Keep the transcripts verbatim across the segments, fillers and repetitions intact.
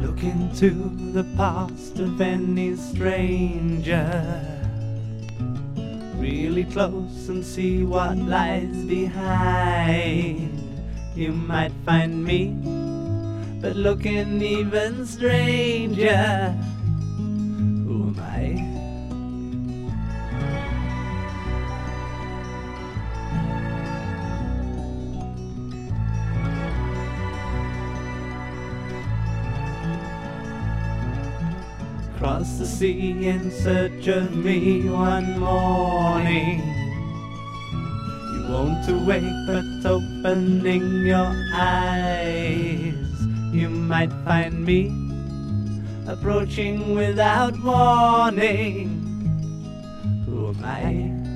Look into the past of any stranger really close and see what lies behind. You might find me, but looking even stranger. Who am I? Cross the sea in search of me one morning. You won't awake, but opening your eyes, you might find me approaching without warning. Who am I?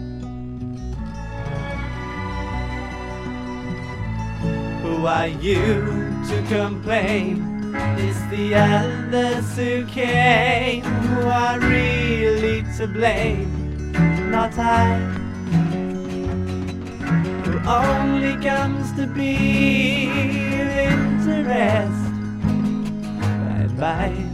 Who are you to complain? It's the others who came who are really to blame, not I, who only comes to be interest by and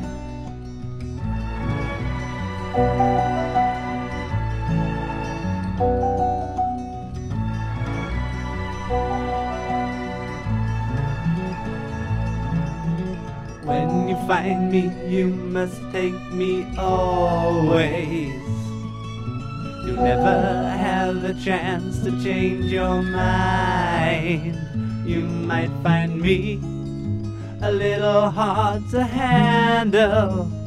When you find me, you must take me always. You'll never have a chance to change your mind. You might find me a little hard to handle.